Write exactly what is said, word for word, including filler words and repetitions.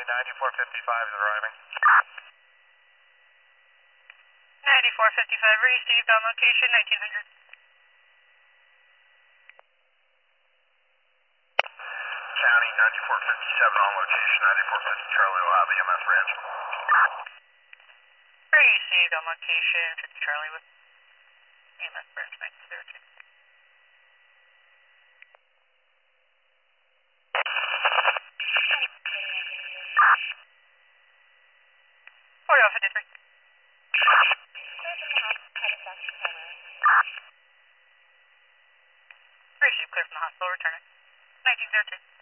ninety-four fifty-five is arriving. ninety-four fifty-five received on location, nineteen hundred. County ninety-four fifty-seven on location, ninety-four fifty Charlie will have E M S branch. Received on location, fifty Charlie with E M S branch, nineteen zero two. forty one fifty-three. Received clear from the hospital, return it. nineteen zero two.